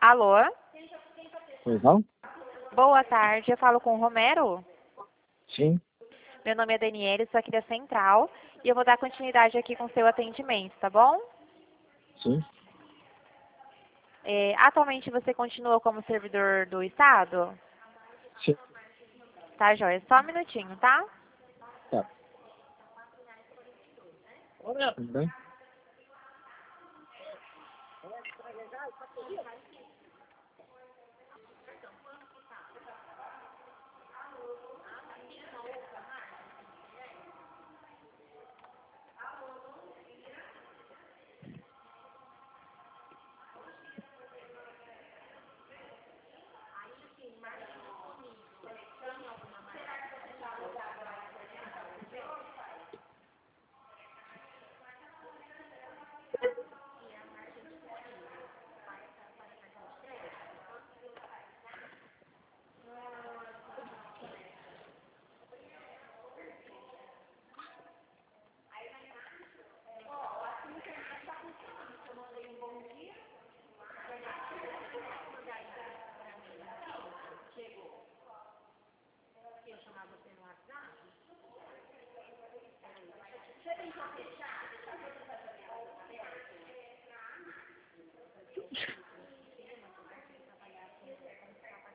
Alô? Pois não? Boa tarde, eu falo com o Romero. Sim. Meu nome é Daniela, sou aqui da Central e eu vou dar continuidade aqui com o seu atendimento, tá bom? Sim. Atualmente você continua como servidor do Estado? Sim. Tá, joia. Só um minutinho, tá? Tá. Tudo bem?